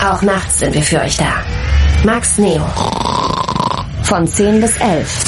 Auch nachts sind wir für euch da. Max Neo. Von 10 bis 11.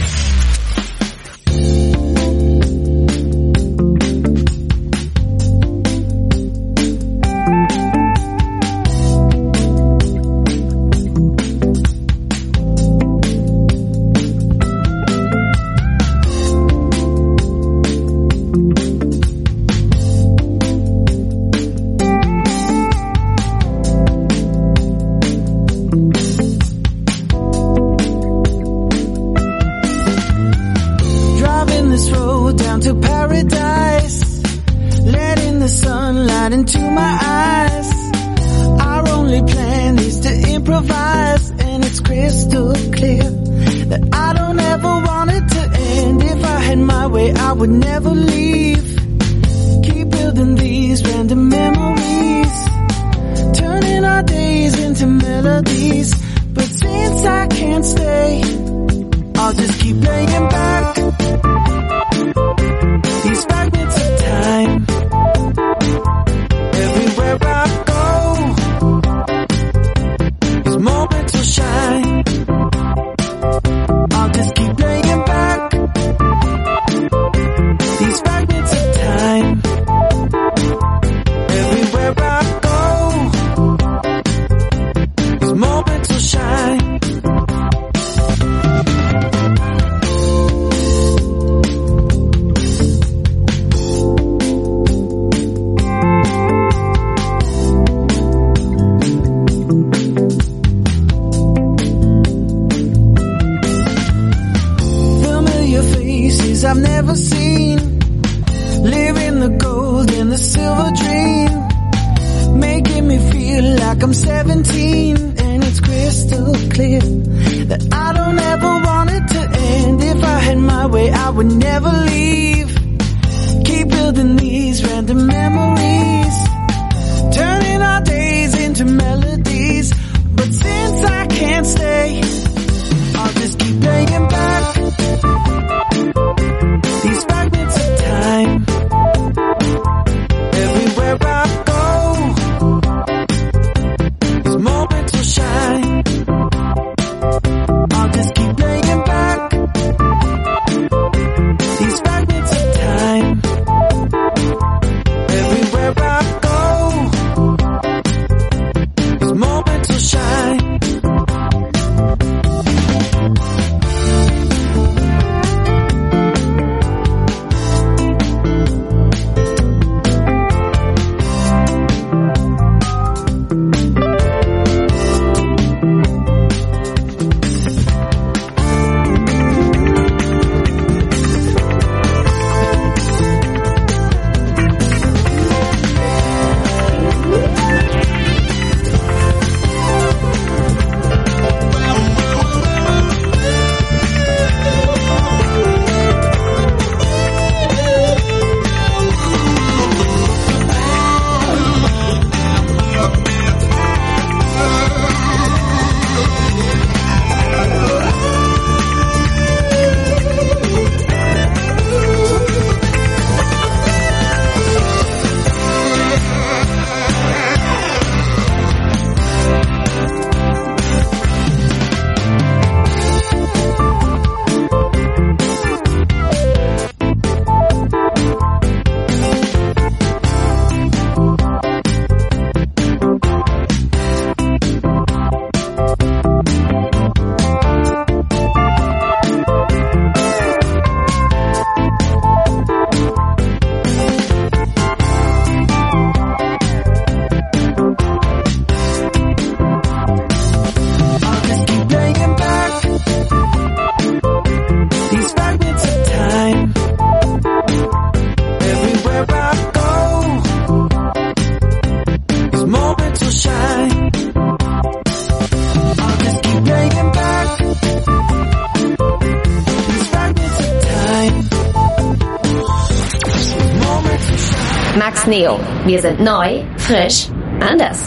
Max Neo. Wir sind neu, frisch, anders.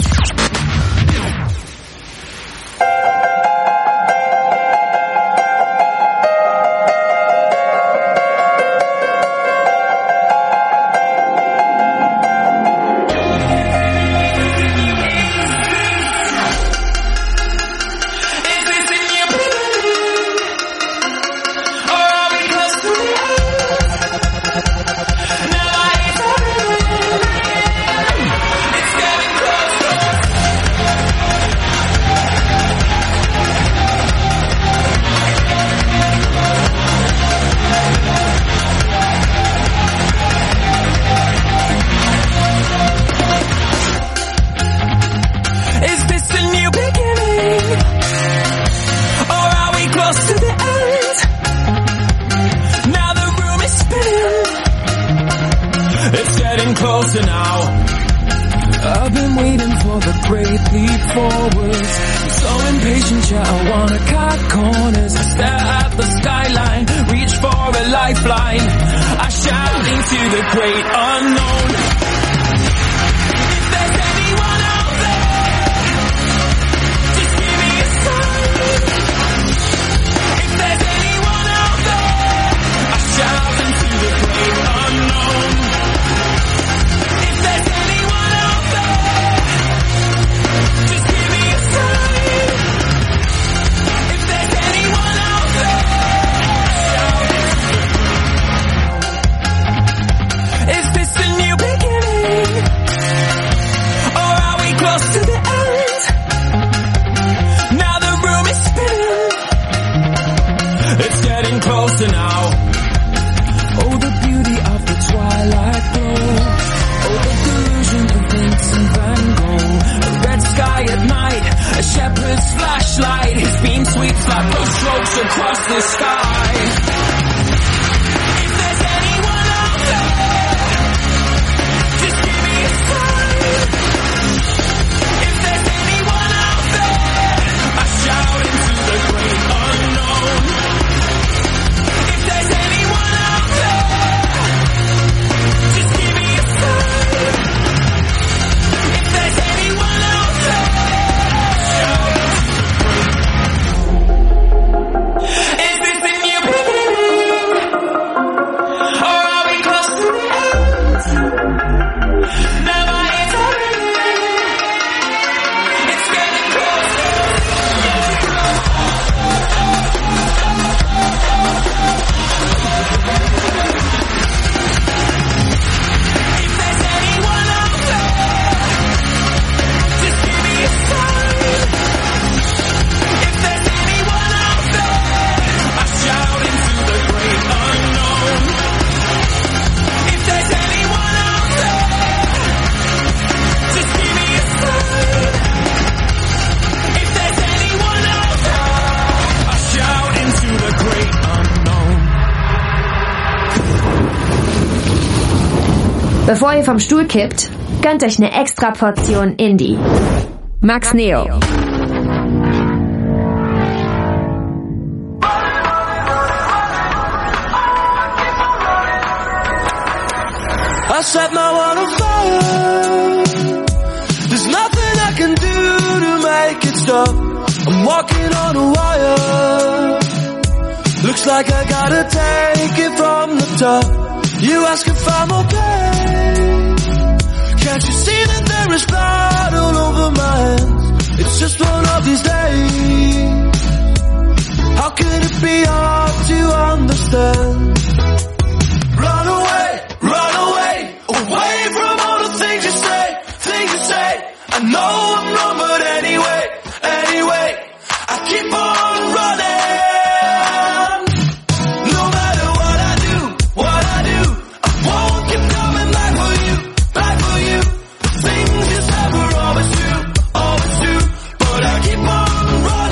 closer now. I've been waiting for the great leap forwards. I'm so impatient, yeah, I wanna cut corners. I stare at the skyline, reach for a lifeline. I shout into the great unknown. If there's anyone out there, just give me a sign. If there's anyone out there, I shout into the great unknown. If there's anyone out there, just give me a sign. If there's anyone out there, shout into the great. Is this a new beginning? Or are we close to the end? Now the room is spinning. It's getting closer now. Oh, the beauty of the twilight glow. Oh, the delusion of Vincent van Gogh. A red sky at night, a shepherd's flashlight. His beam sweeps like those strokes across the sky. If there's anyone out there, just give me a sign. If there's anyone out there, I shout into the great unknown. If there's anyone out there, just give me a sign. If there's anyone out there, shout into the great. Is this the new beginning? Or are we close to the end? Now my ears are ringing. It's getting closer. If there's anyone out there, just give me a sign. If there's anyone out there, I shout into the great unknown. If there's anyone out there, just give me a sign. If there's anyone out there, I shout into the great unknown. Bevor ihr vom Stuhl kippt, gönnt euch eine extra Portion Indie. Max Neo. I set my world on fire. There's nothing I can do to make it stop. I'm walking on a wire. Looks like I gotta take it from the top. You ask if I'm okay. Can't you see that there is blood all over my hands? It's just one of these days. How could it be hard to understand? Run away, away from all the things you say, I know I'm wrong, but anyway, I keep on running. No matter what I do, I won't keep coming back for you. Things you said were always true, but I keep on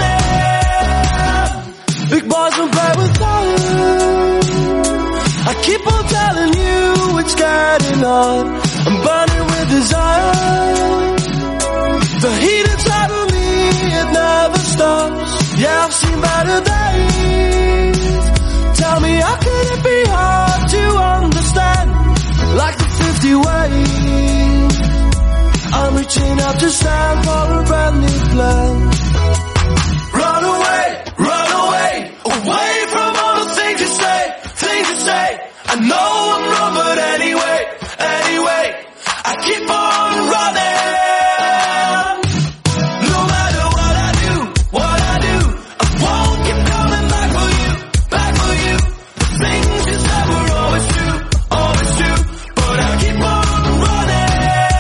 running. Big boys don't play with fire. I keep on telling you it's getting hard. I'm burning with desire. The heat inside of me, it never stops. Yeah, I've seen better days. Tell me, how could it be hard to understand? Like the 50 ways. I'm reaching out to stand for a brand new plan. Run away, away from all the things you say, I know I'm wrong, but anyway, I keep on running. No matter what I do, I won't keep coming back for you. Things you said were always true, but I keep on running.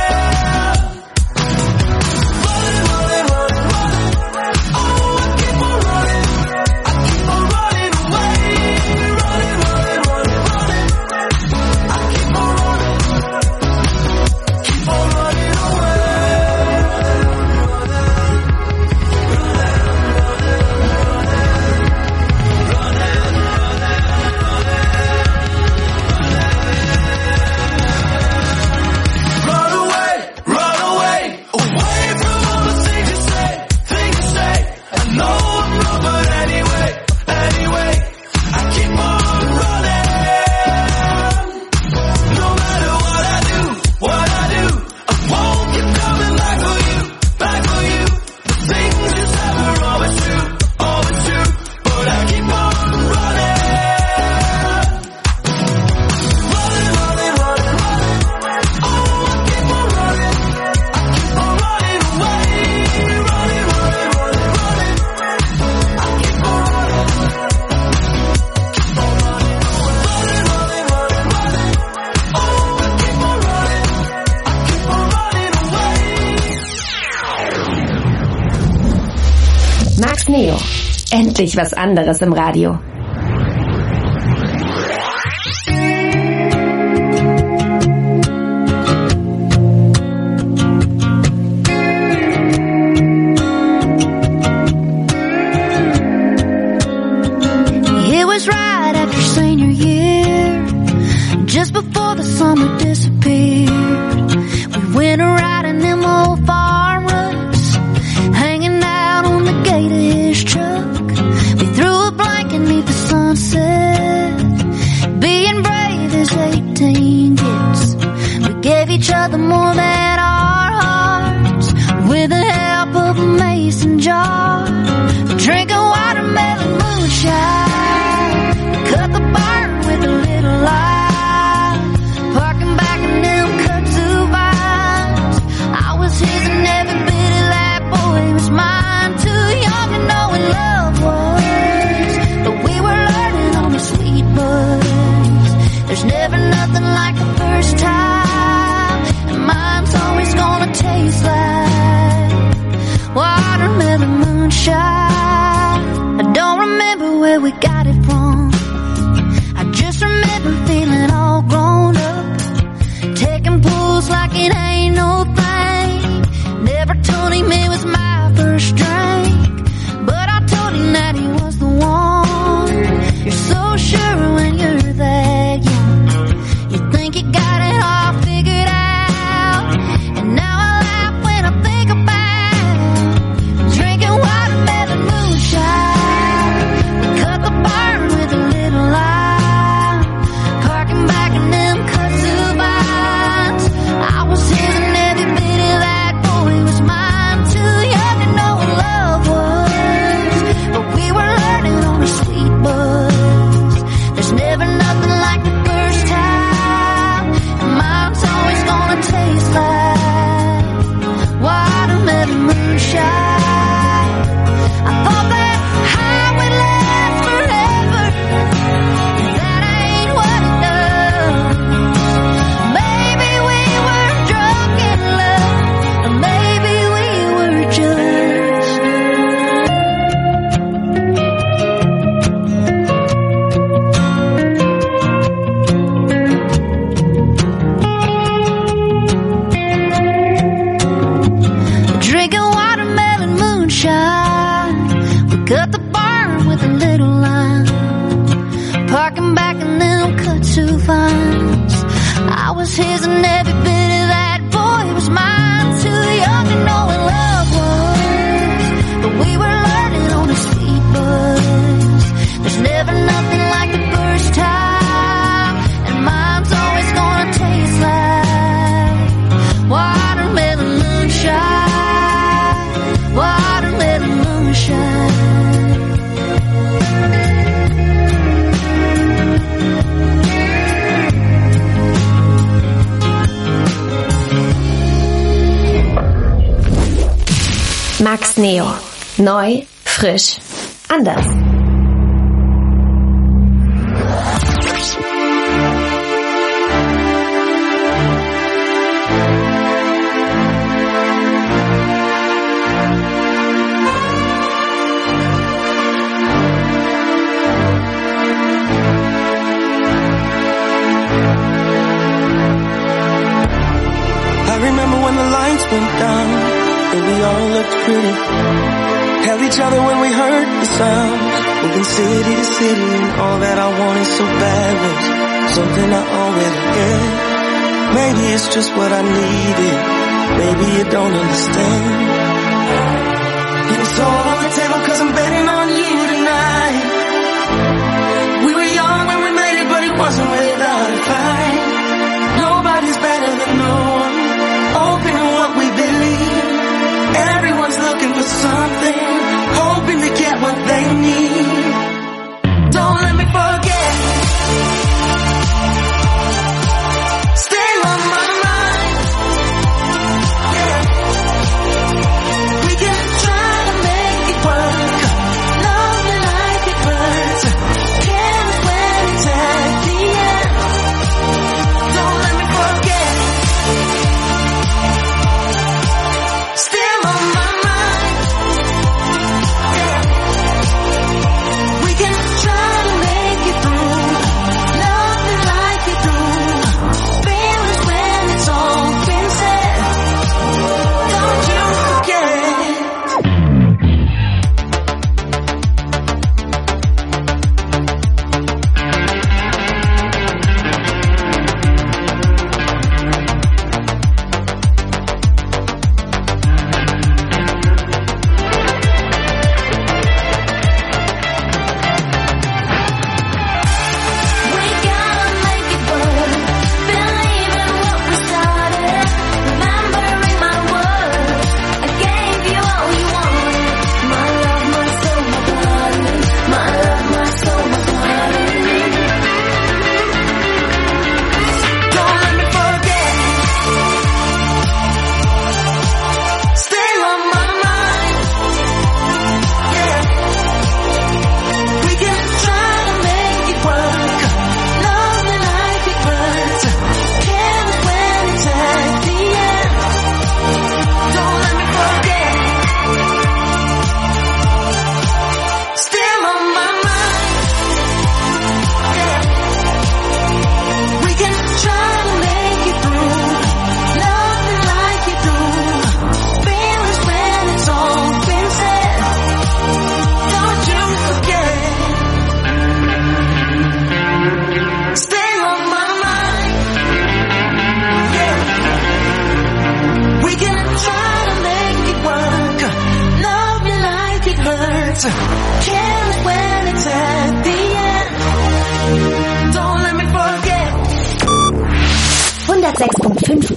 Running, oh, I keep on running away. Running, endlich was anderes im Radio. It was right after senior year, just before the summer disappeared. We went around in them old farm rugs, hanging out on the gate of his truck. We threw a blanket beneath the sunset, being brave as 18 gets. We gave each other more than our hearts, with the help of a mason jar, drinking watermelon moonshine, cut the barn with a little light, parking back in them kudzu vines. I was his and every bit of that boy was mine. Too young to know what love was, but we were learning on the sweet buzz. There's never nothing like the first time, and mine's always gonna taste like watermelon moonshine. I don't remember where we got it from, I just remember feeling all grown up, taking pulls like it ain't no thing. Never told him it was my first drink, but I told him that he was the one. You're so sure when you're that young, you think you got it all figured out. And now I laugh when I think about drinking watermelon moonshine. We cut the barn with a little light, parking back in them kudzu vines. I was his and every bit of that boy was mine. Too young to know what love was, but we were learning on a sweet buzz. There's never nothing like the first time, and mine's always gonna taste like watermelon moonshine. I thought that high would last forever, that ain't what it does. Maybe we were drunk in love, or maybe we were just drinking watermelon moonshine. We cut the barn with a little line, parking back in them kudzu vines. I was his and every bit of that boy was mine. Too young to know what love was, but we were learning on a sweet buzz. There's never nothing like the first time, and mine's always gonna taste like watermelon moonshine, watermelon moonshine. Max Neo. Neu, frisch, anders. I remember when the lights went down and we all looked pretty, held each other when we heard the sound, moving city to city, and all that I wanted so bad was something I already had. Maybe it's just what I needed, maybe you don't understand. It's all on the table 'cause I'm betting on you tonight. We were young when we made it, but it wasn't without a fight. Nobody's better than no one, open to what we believe. Everyone's looking for something, hoping to get what they need. Don't let me forget, stay on my mind. Yeah. We can try to make it work. Love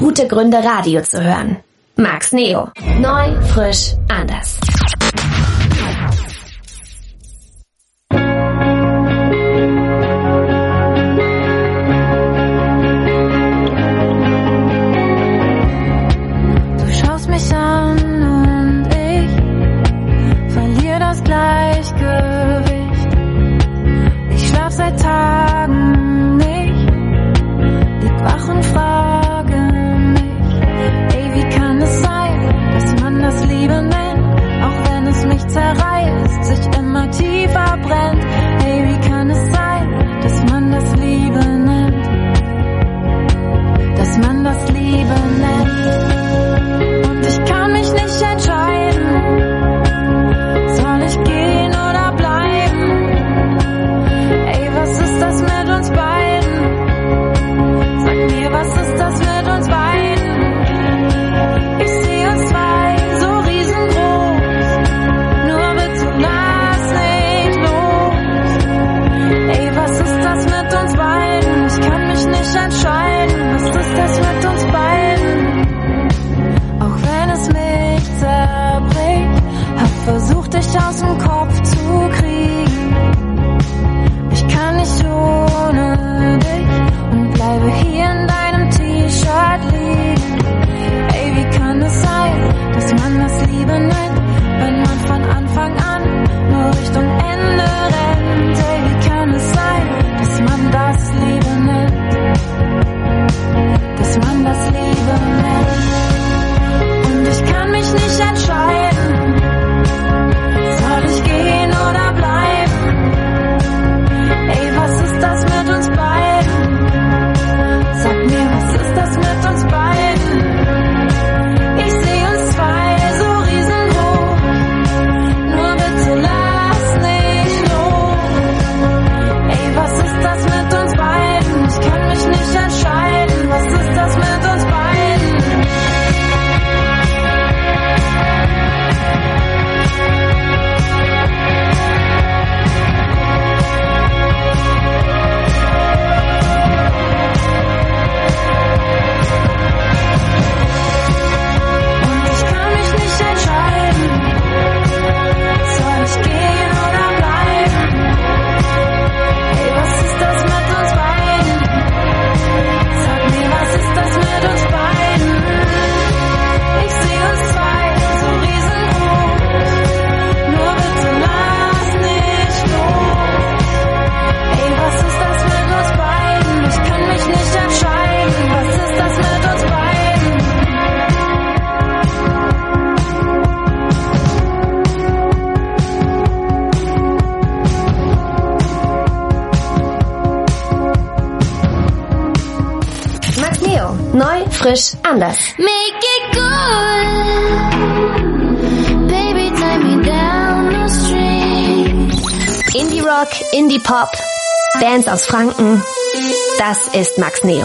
gute Gründe, Radio zu hören. Max Neo. Neu, frisch, anders. Du schaust mich an und ich verliere das Gleichgewicht. Ich schlaf seit Tagen nicht, lieg wach und frage mich, ey, wie kann es sein, dass man das Liebe nennt, auch wenn es mich zerreißt, sich immer tiefer brennt. Ey, wie kann es sein, dass man das Liebe nennt, dass man das Liebe nennt. Und ich kann mich nicht entscheiden, soll ich gehen oder bleiben? Ey, was ist das mit uns beiden? Sag mir, was ist das mit uns beiden? Ich sehe uns zwei so riesengroß, nur bitte lass nicht los. Ey, was ist das mit uns beiden? Ich kann mich nicht entscheiden, was ist das mit uns beiden? Auch wenn es mich zerbricht, hab versucht, dich aus dem Kopf zu kriegen. Ich kann nicht ohne dich und bleibe hier in deinem T-Shirt liegen. Ey, wie kann es sein, dass man das Liebe nennt, wenn man von Anfang an nur Richtung Ende rennt? Ey, wie kann es sein, dass man das Liebe nennt, dass man das Liebe nennt? Und ich kann mich nicht entscheiden, soll ich gehen oder bleiben? Ey, was ist das mit uns beiden? Sag mir, was ist das mit uns beiden? Ich sehe uns zwei so riesengroß, nur bitte lass nicht los. Ey, was ist das mit uns beiden? Ich kann mich nicht entscheiden, was ist das mit uns beiden? Und ich kann mich nicht entscheiden, soll ich gehen oder bleiben? Ey, was ist das mit uns beiden? Sag mir, was ist das mit uns beiden? Ich sehe uns zwei so riesengroß, nur bitte lass nicht los. Ey, was ist das mit uns beiden? Ich kann mich nicht entscheiden, was ist das mit uns beiden? Max Neo. Neu, frisch, anders. Make it good, baby, take me down the street. Indie Rock, Indie Pop, Bands aus Franken. Das ist Max Neo.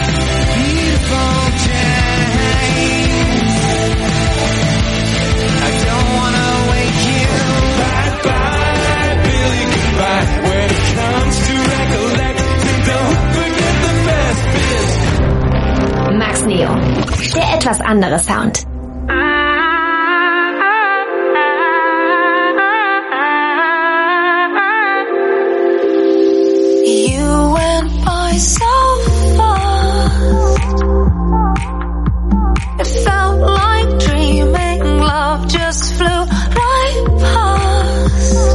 Max Neo. Der etwas andere Sound. You went by so fast, it felt like dreaming, love just flew right past.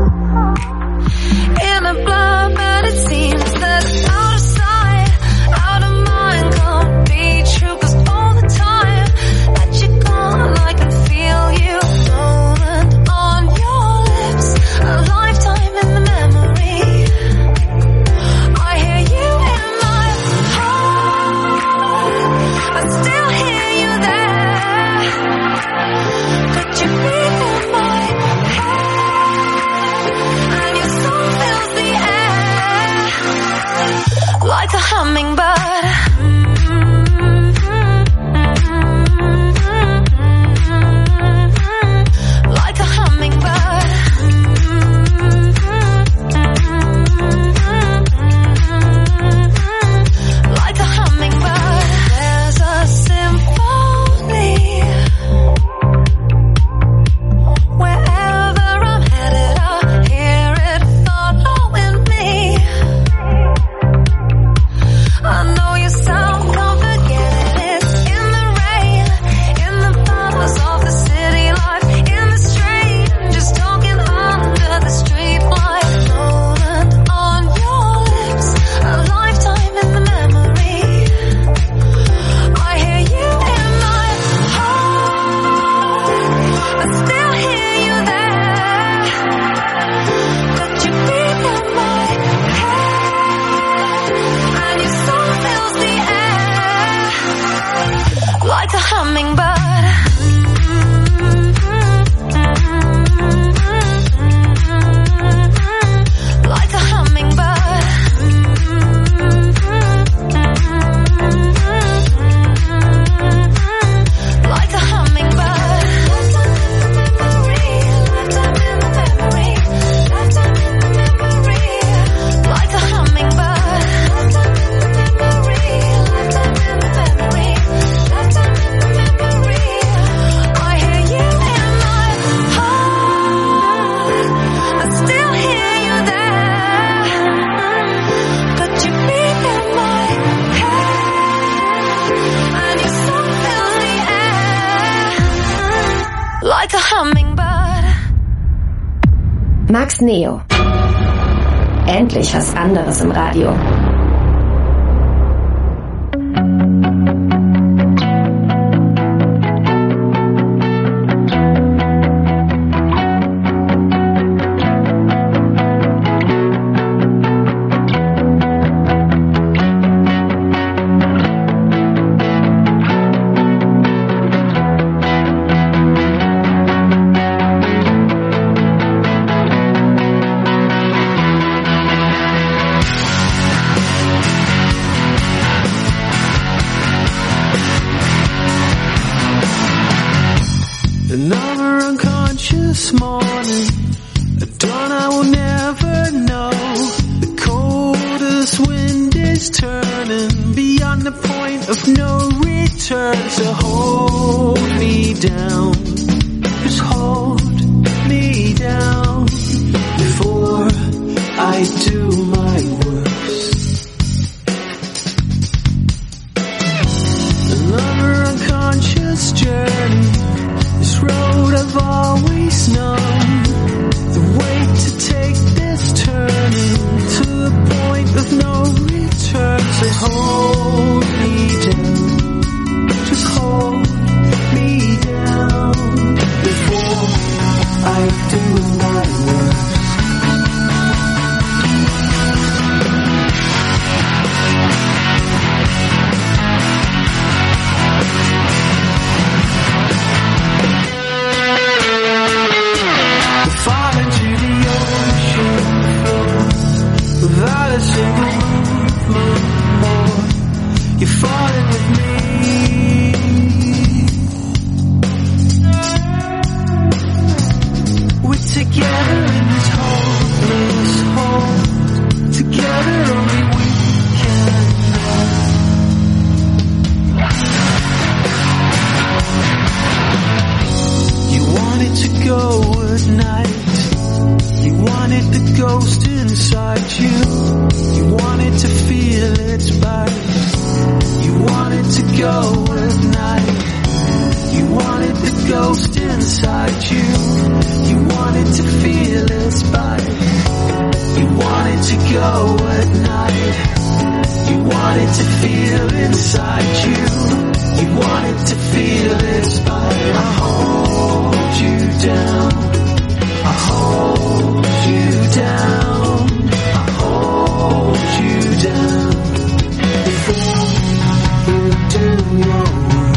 In a blur, but it seems that it's out of sight, out of mind, can't be true, 'cause all the time that you're gone, I can feel you rolling on your lips, a lifetime in the memory. I hear you in my heart, I still hear you there. Could you be in my head? And your song fills the air like a hummingbird. Like a hummingbird. Like a hummingbird. There's a Max Neo. Endlich was anderes im Radio. Another unconscious morning, a dawn I will never know. The coldest wind is turning beyond the point of no return. So hold me down, just hold me down before I do my worst. Another unconscious journey, this road I've always known, the way to take this turning to the point of no return. So hold me down, just hold me down before I do my worst. Fall into the ocean floor without a single movement more. You're falling with me. We're together in this hopeless hold. Together only we can know. You wanted to go at night. You wanted the ghost inside you. You wanted to feel its bite. You wanted to go at night. You wanted the ghost inside you. You wanted to feel its bite. You wanted to go at night. You wanted to feel inside you. You wanted to feel its bite. I hold you down. I hold you down. I hold you down before you do your work.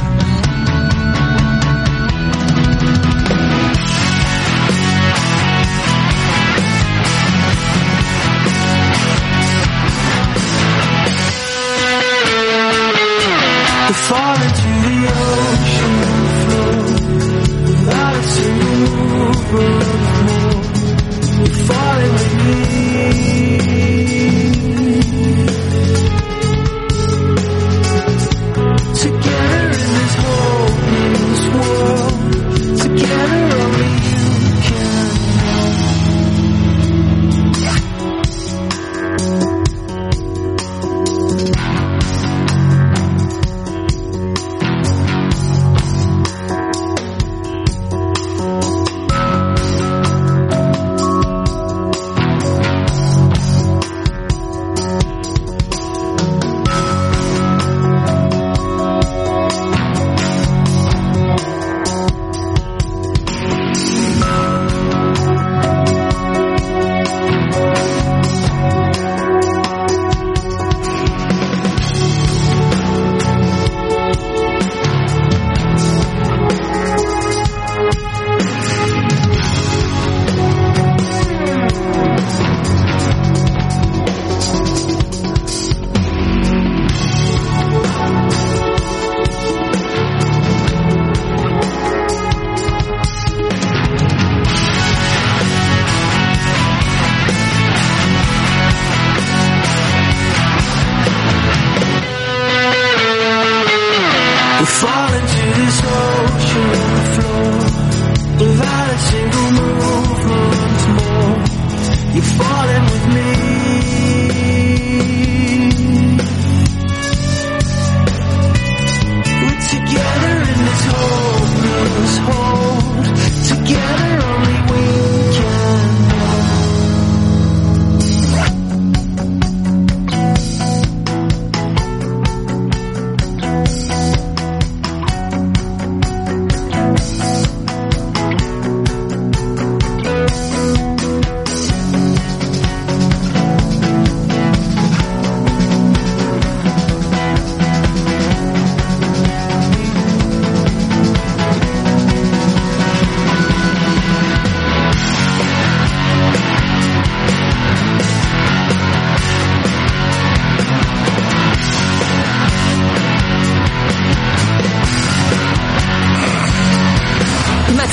To fall into the ocean floor without a single movement more. You're falling with me. Together in this hopeless world. Together only you can know.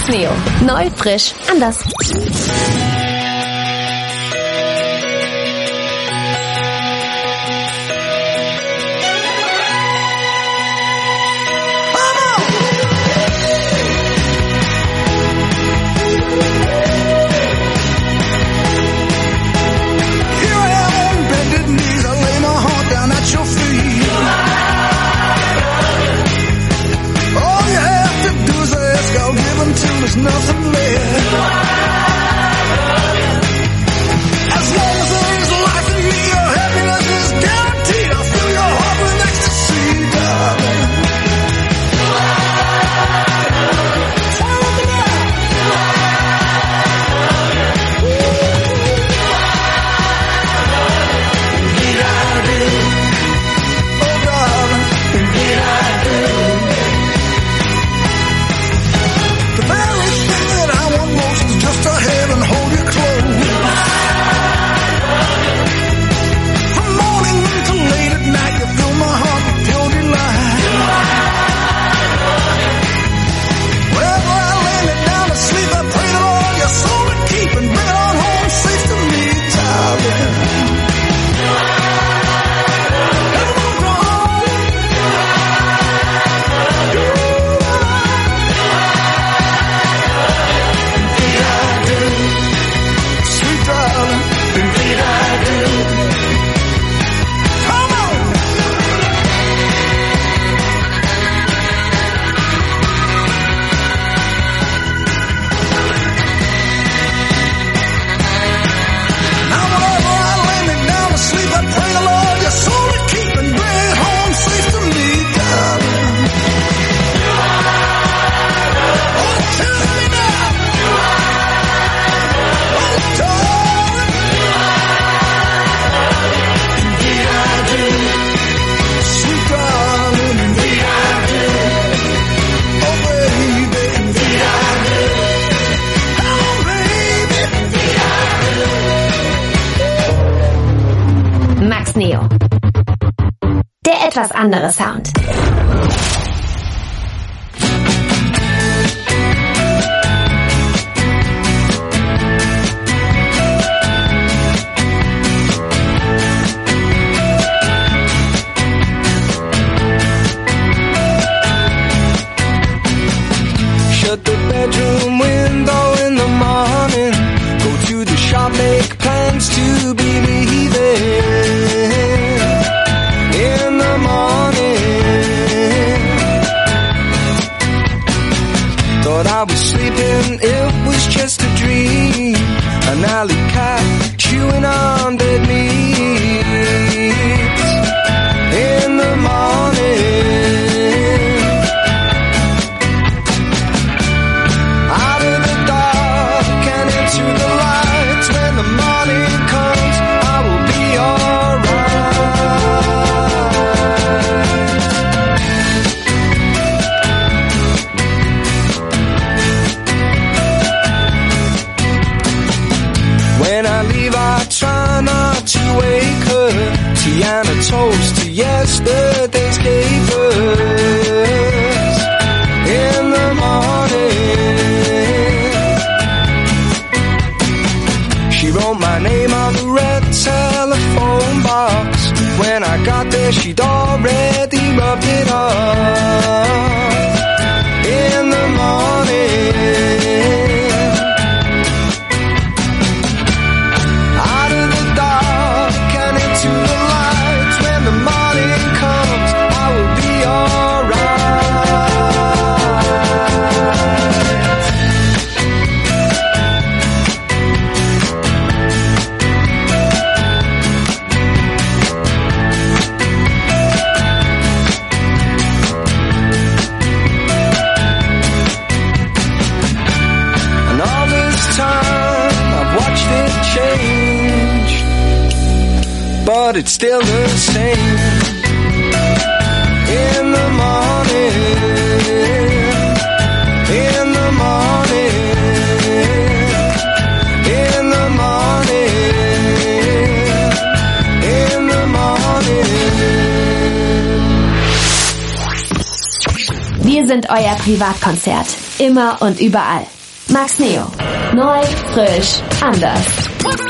Neo. Neu, frisch, anders. There's nothing left. As long as there is life in me, your happiness is guaranteed. I'll fill your heart with ecstasy, darling. Follow me now. Indeed I do. Oh, darling, indeed I do. The very thing that I want most is just to have and hold you close. From morning till late at night, you fill my heart with pure delight. Wherever I lay me down to sleep, I pray the Lord your soul to keep and bring it on home safe to me, darling. Max Neo. Der etwas andere Sound. Shut the bedroom window in the morning. Go to the shop, make plans to be leaving in the morning. Thought I was sleeping, it was just a dream. An alley cat chewing on dead meat in the morning. To the lights when the morning comes, I will be alright. When I leave, I try not to wake her. Tiana toast to yesterday's capers in the morning. She wrote my name on the red telephone box. When I got there, she'd already rubbed it off in the morning. Out of the dark and into the light. When the morning comes, I will be but it's still the same. In the morning, in the morning, in the morning, in the morning. Wir sind euer Privatkonzert. Immer und überall. Max Neo. Neu, frisch, anders.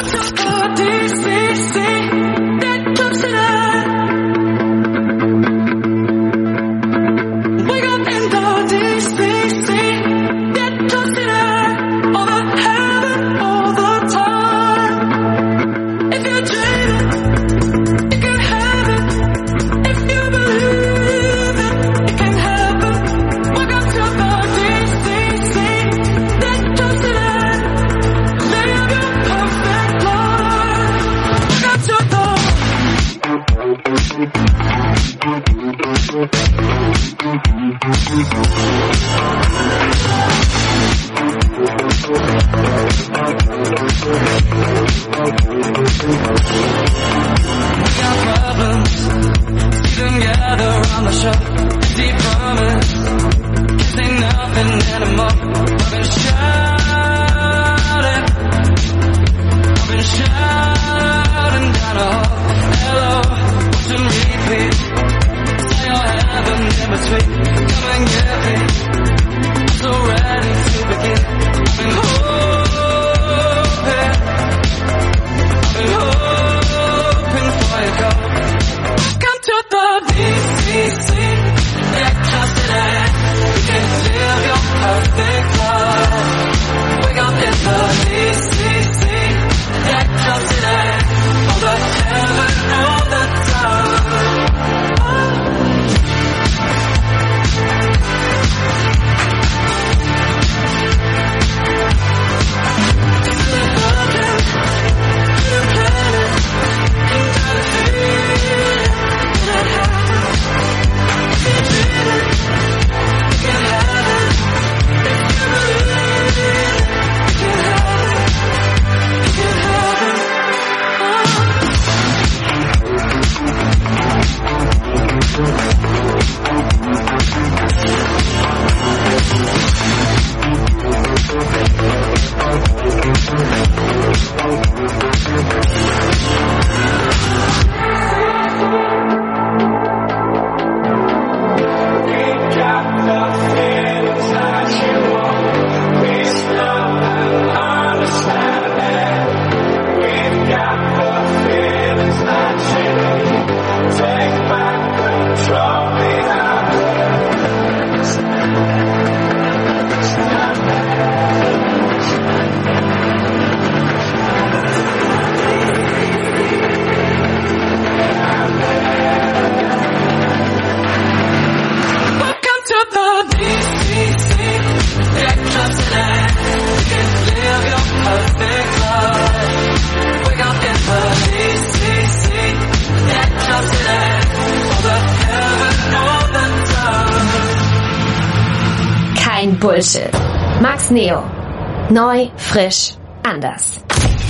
Bullshit. Max Neo. Neu, frisch, anders.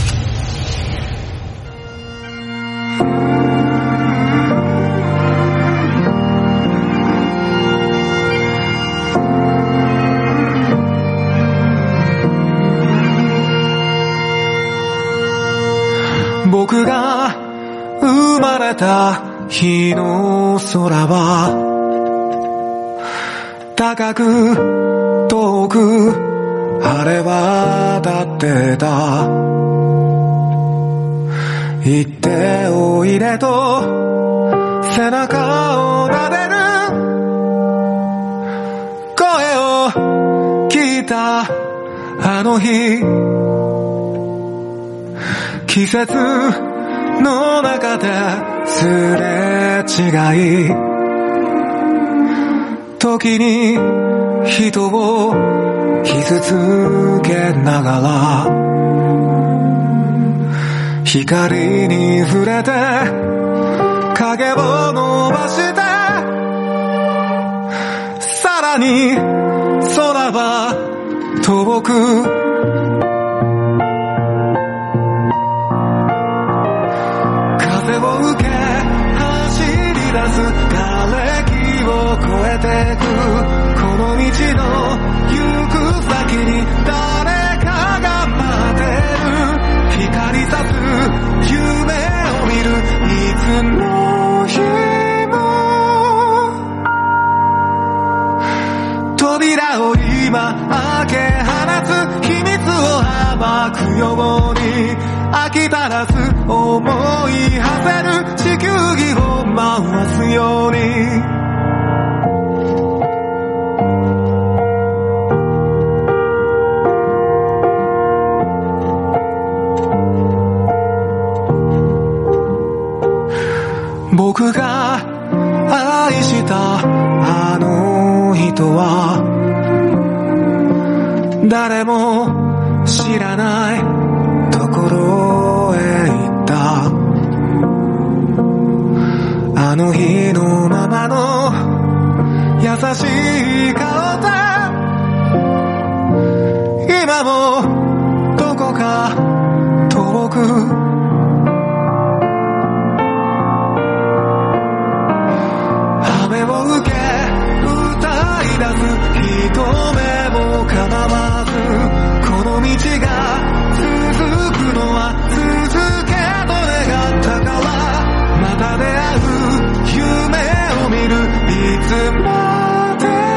僕が生まれた日の空は高く遠く晴れ渡ってた。行っておいでと背中を撫でる声を聞いたあの日、季節の中ですれ違い、時に人を傷つけながら光に触れて影を伸ばして、さらに空は遠く、風を受け走り出す瓦礫を越えてく、この道の行く先に誰かが待ってる、光さす夢を見るいつの日も、扉を今開け放つ飽き足らず思い馳せる地球儀を回すように僕が愛したあの人は誰も知らないところへ行った。あの日のままの優しい顔で今もどこか遠く雨を受け歌い出す人目も構わずこの道が続くのは続けと願ったからまた出会う夢を見るいつま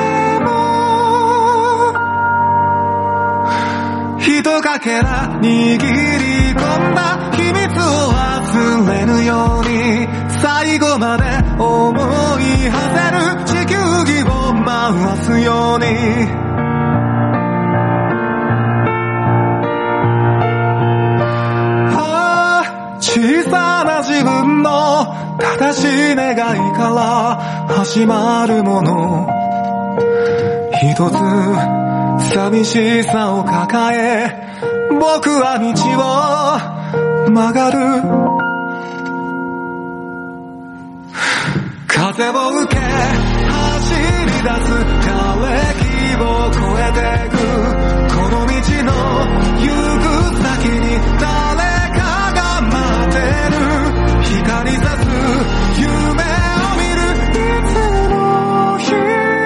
でもひとかけら握り込んだ秘密を忘れぬように最後まで思い馳せる地球儀を回すように小さな自分の正しい願いから始まるもの一つ寂しさを抱え僕は道を曲がる風を受け走り出す枯れ木を越えてくこの道の行く先に誰かが待ってる光さす夢を見るいつの日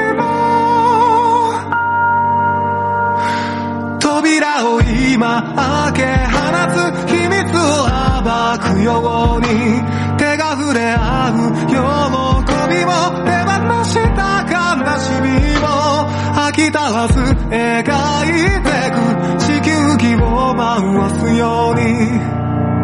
も扉を今開け放つ秘密を暴くように手が触れ合う喜びも手放した悲しみも飽き足らず描いてく地球儀を回すように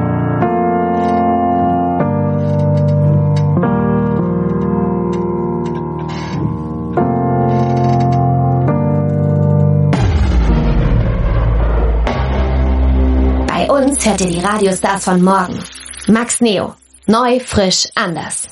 Bei uns hört ihr die Radiostars von morgen. Max Neo. Neu, frisch, anders.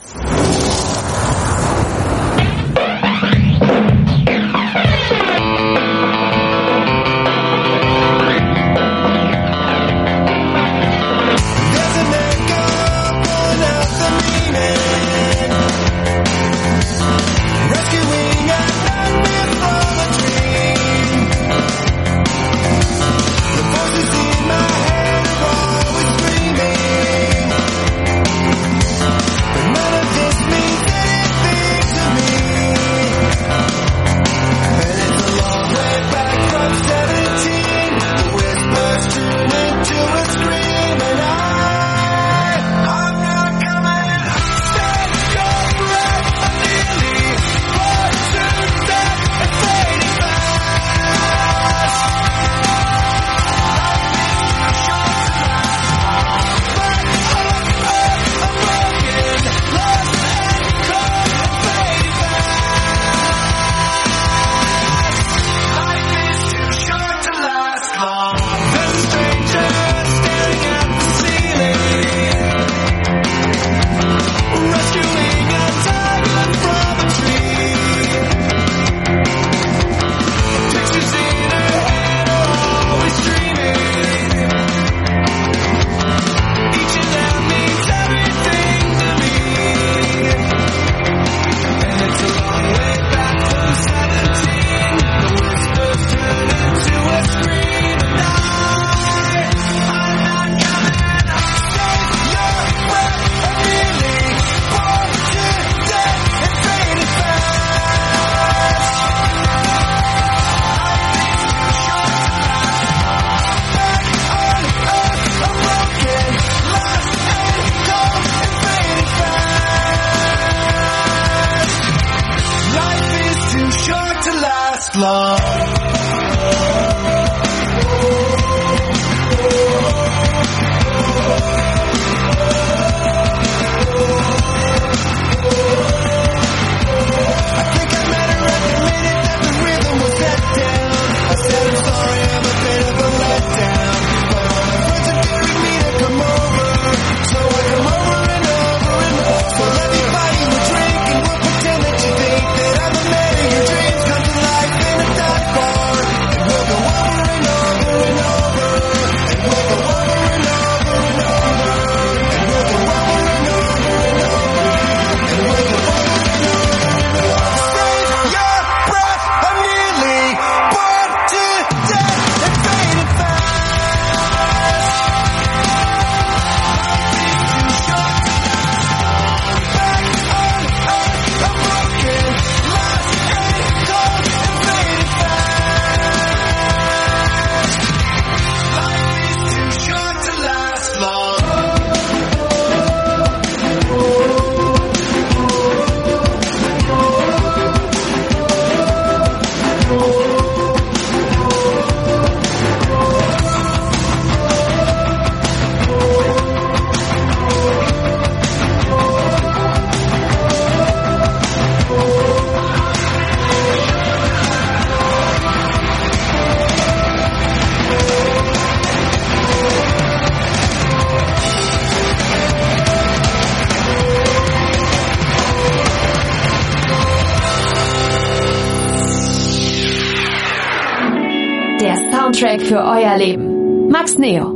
Soundtrack für euer Leben. Max Neo.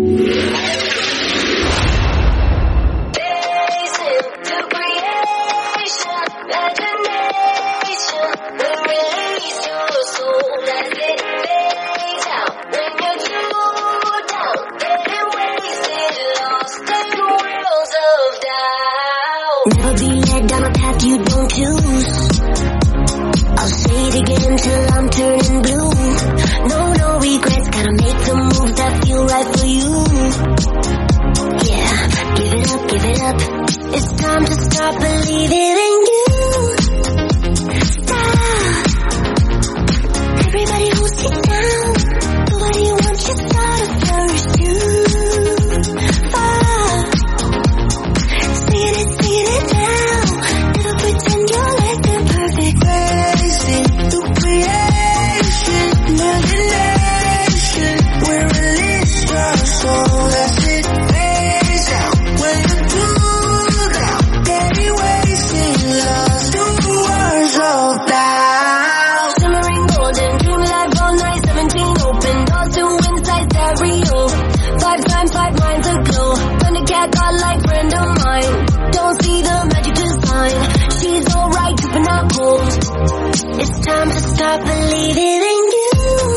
Never be led down a path you don't choose. I'll say it again till I'm turning blue. No regrets, gotta make the moves that feel right for you. Yeah, give it up. It's time to start believing in you. Stop. Everybody hold it down. Nobody wants you start to flourish too. Fall. Singing it now. Never pretend your life been perfect. Racing through creation, imagination. We're released our soul as it fades out. When you do that, steady wasting lost in the words of doubt. Shimmering golden, dream life all night. 17 open doors to inside stereo. 5 times 5 minds aglow. Thundercat godlike friend of mine. Don't see the magic design. She's alright, dripping out gold. It's time to start believing in you.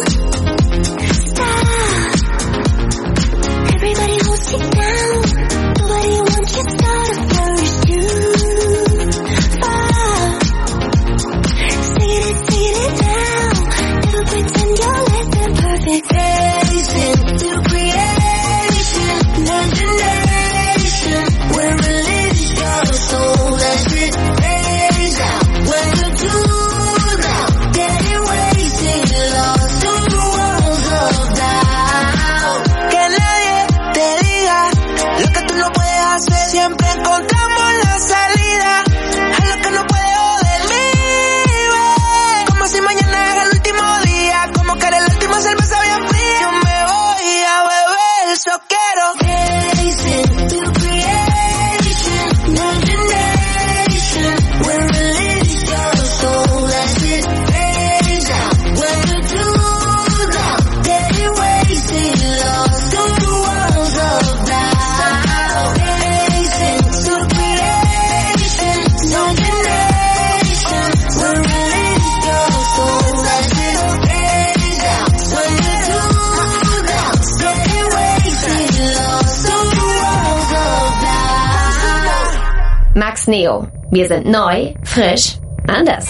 Stop. Everybody hold it down. Nobody wants you start to flourish too. Fall. Singing it now. Never pretend your life been perfect. Racing through creation, imagination. We're released your soul as it fades out. When you do that, steady wasting lost in the worlds of doubt. Que nadie te diga lo que tú no puedes hacer. Siempre encontramos la salida a lo que no puede joder mí, babe. Como si mañana era el último día, como que era la última cerveza bien fría. Yo me voy a beber, eso quiero. Racing through creation, imagination. We're released your soul as it fades out. When you do that, steady wasting lost in the worlds of doubt. Racing through creation, imagination. We're released your soul as it fades out. When you do that, steady wasting lost in the worlds of doubt. Max Neo. Wir sind neu, frisch, anders.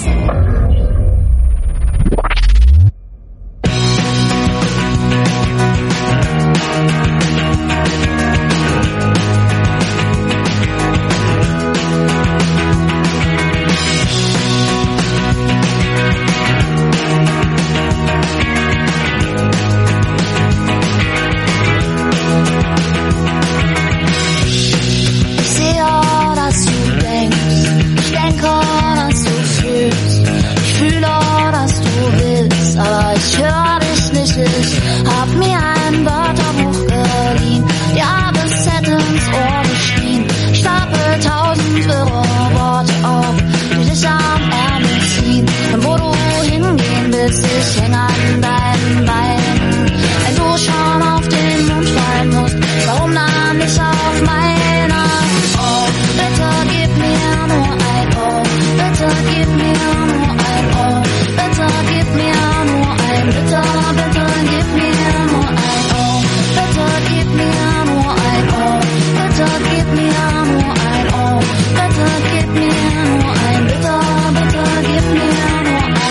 Ich sehe, dass du denkst. Ich denke, dass du fühlst. Ich fühle, dass du willst. Aber ich höre dich nicht. Ich hab mir ein Wörterbuch geliehen. Die A bis Z ins Ohr geschrien. Stapel 1000 wirre Worte auf, die dich am Ärmel ziehen. Und wo du hingehen willst, ich häng an deinen Beinen. Wenn du schon auf den Mund fallen musst, warum dann nicht auf meiner? Oh, bitte gib mir nur ein Oh, bitte gib mir nur ein Oh, bitte gib mir nur ein, bitte gib mir nur ein Oh, bitte gib mir nur ein Oh, bitte gib mir nur ein Oh, bitte gib mir nur ein, bitte gib mir nur ein Oh.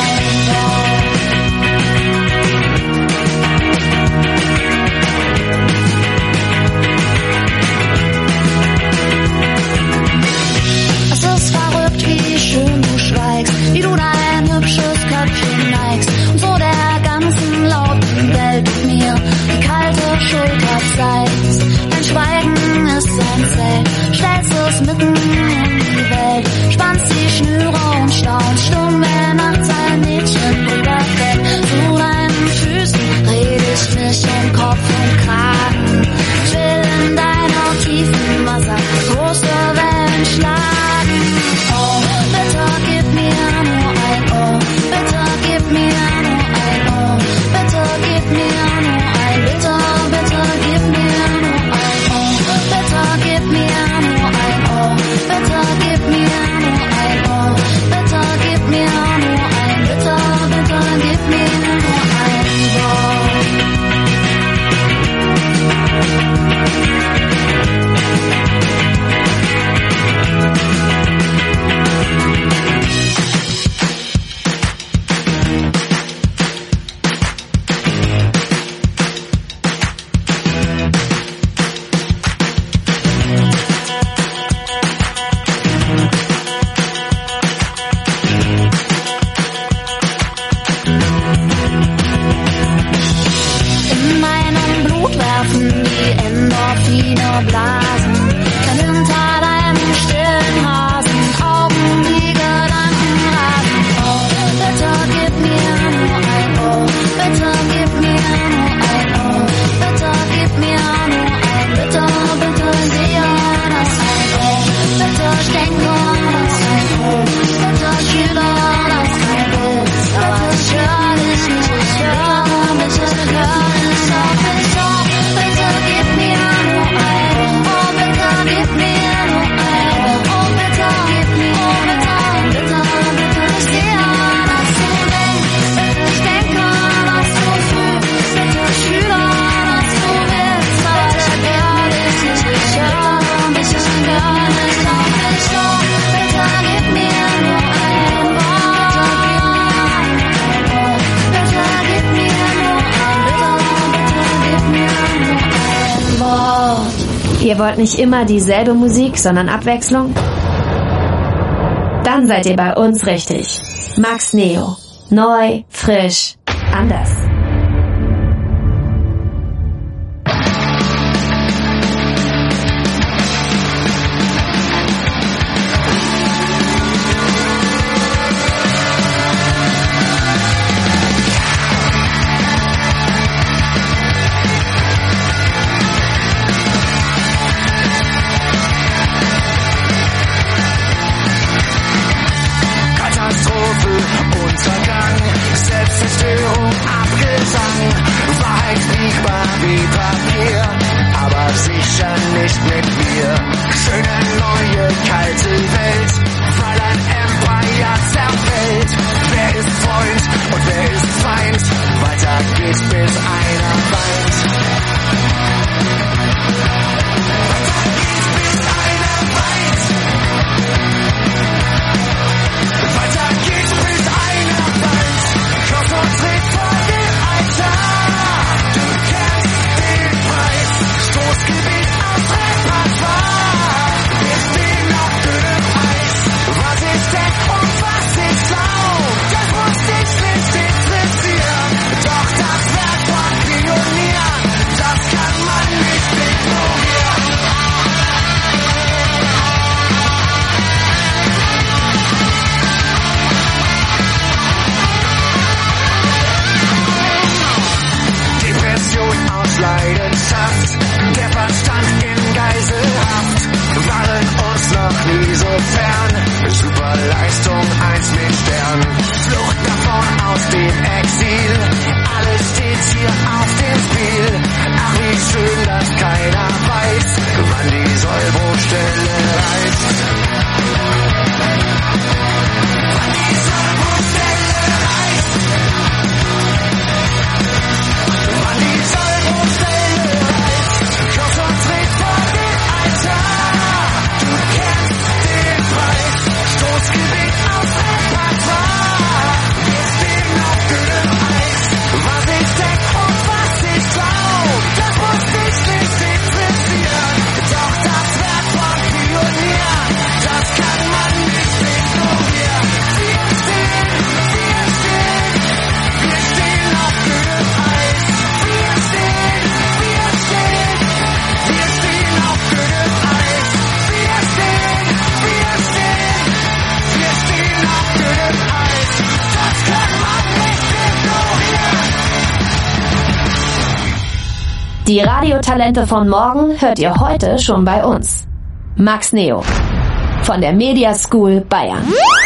Es ist verrückt, wie schön du schweigst, wie du dein hübsches Köpfchen neigst und so der ganzen lauten Welt mit mir die kalte Schulter zeigst. Dein Schweigen ist ein Zelt, stellst es mitten in die Welt, spannst die Schnüre und staunst stumm, wenn nachts ein Mädchen rüberfällt. Zu deinen Füßen red ich mich um Kopf und Kragen. Ich will in deiner tiefen Wasser große Wellen schlagen. Oh, bitte gib mir nur ein Oh, bitte gib mir nur ein Oh, bitte gib mir Ihr wollt nicht immer dieselbe Musik, sondern Abwechslung? Dann seid ihr bei uns richtig. Max Neo. Neu, frisch, anders. Selbstzerstörung, Abgesang, Wahrheit biegbar wie Papier, aber sicher nicht mit mir. Schöne neue kalte Welt, weil ein Empire zerfällt. Wer ist Freund und wer ist Feind? Weiter geht's, bis einer weint. Leidenschaft, der Verstand in Geiselhaft, waren uns noch nie so fern. Superleistung 1 mit Stern, Flucht davon aus dem Exil, alles steht hier auf dem Spiel. Ach, wie schön, dass keiner weiß, wann die Sollbruchstelle reißt. Wann die Sollbruchstelle reißt. Wann die Sollbruchstelle reißt. Konzentriert vor dem Altar. Du kennst den Preis. Stoßgebiet aus Repertoire. Wir stehen auf dünnem Eis. Was ich denk und was ich glaub, das muss dich nicht interessieren. Doch das Werk von Pionieren, das kann man nicht ignorieren. Wir stehen auf dünnem Eis. Wir stehen auf dünnem Eis. Wir stehen auf dünnem Eis. Das kann man nicht ignorieren. Die Radiotalente von morgen hört ihr heute schon bei uns. Max Neo von der Media School Bayern.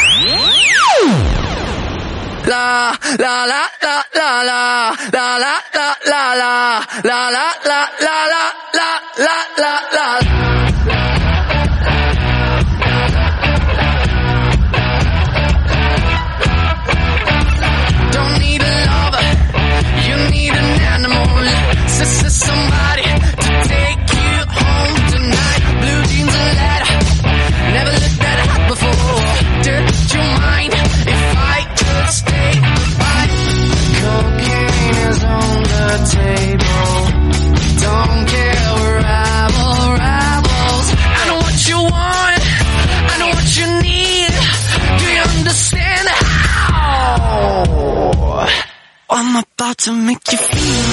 La la la la la la la la la la la la la la la la la la. Don't need a lover, you need an animal. Somebody to take you home tonight. Blue jeans and leather, never looked that hot before. Dirt your mind if I could stay goodbye. Cocaine is on the table. Don't care, we're rivals. I know what you want, I know what you need. Do you understand how I'm about to make you feel?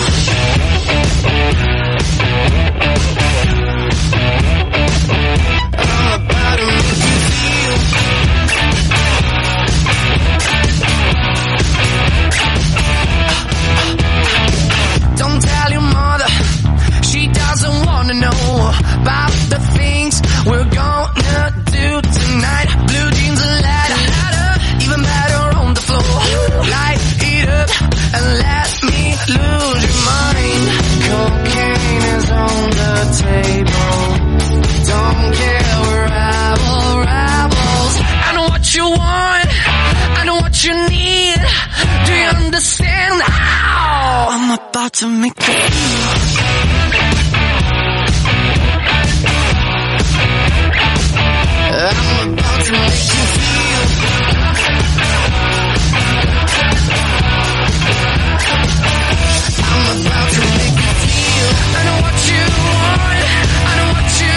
I'm about to make you feel. Don't tell your mother, she doesn't wanna know about the things we're gonna do tonight. Blue jeans and leather, even better on the floor. Light it up and let me lose your mind. Cocaine is on the table. Don't care, we're rivals. I know what you want, I know what you need. Do you understand how I'm about to make you feel? I'm about to make you feel. I'm about to make you feel. I know what you want, I know what you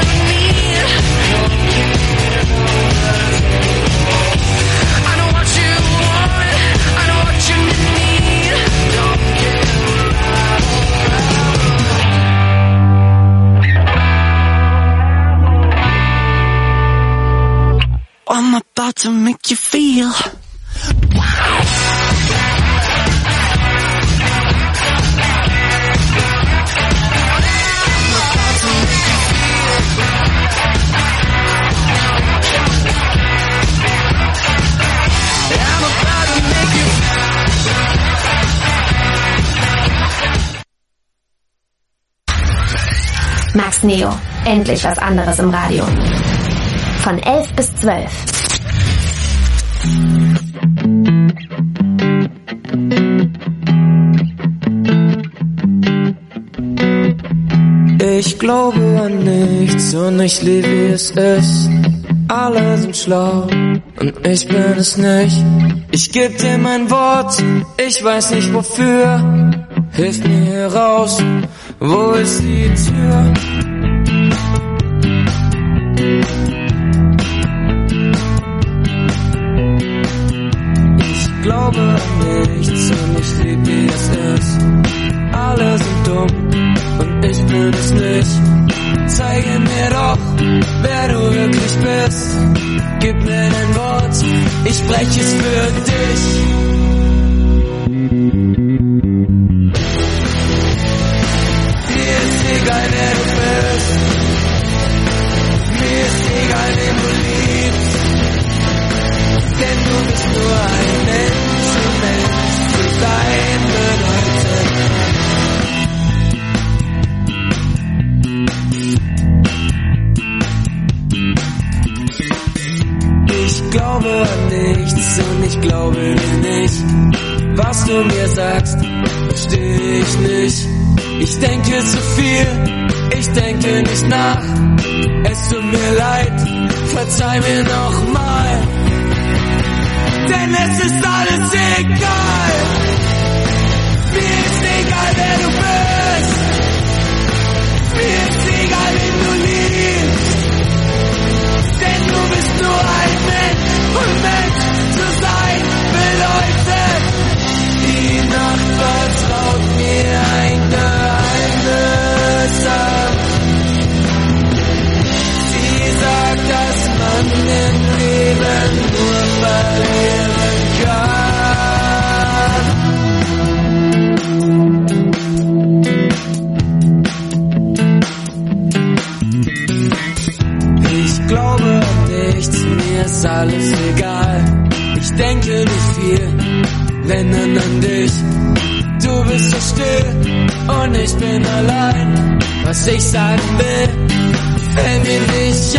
I'm about to make you feel. Max Neo, endlich was anderes im Radio. Von 11 bis 12. Ich glaube an nichts und ich liebe, wie es ist. Alle sind schlau und ich bin es nicht. Ich geb dir mein Wort, ich weiß nicht wofür. Hilf mir hier raus, wo ist die Tür? Ich glaube an nichts und ich lieb, wie es ist. Alle sind dumm und ich bin es nicht. Zeige mir doch, wer du wirklich bist. Gib mir dein Wort, ich spreche es für dich. Mir ist egal, wer du bist. Mir ist egal, wen du liebst. Denn du bist nur ein Mensch und Mensch zu sein bedeutet. Ich glaube an nichts und ich glaube dir nicht. Was du mir sagst, versteh ich nicht. Ich denke zu viel, ich denke nicht nach. Es tut mir leid, verzeih mir nochmal. Denn es ist alles egal. Mir ist egal, wer du bist. Mir ist egal, wen du liebst. Denn du bist nur ein Mensch und Mensch zu sein bedeutet. Die Nacht vertraut mir ein Geheimnis an. Sie sagt, dass man im Leben nur verlieren kann. Ich glaube an nichts, mir ist alles egal. Ich denke nicht viel, wenn dann an dich. Du bist so still und ich bin allein. Was ich sagen will, fällt mir nicht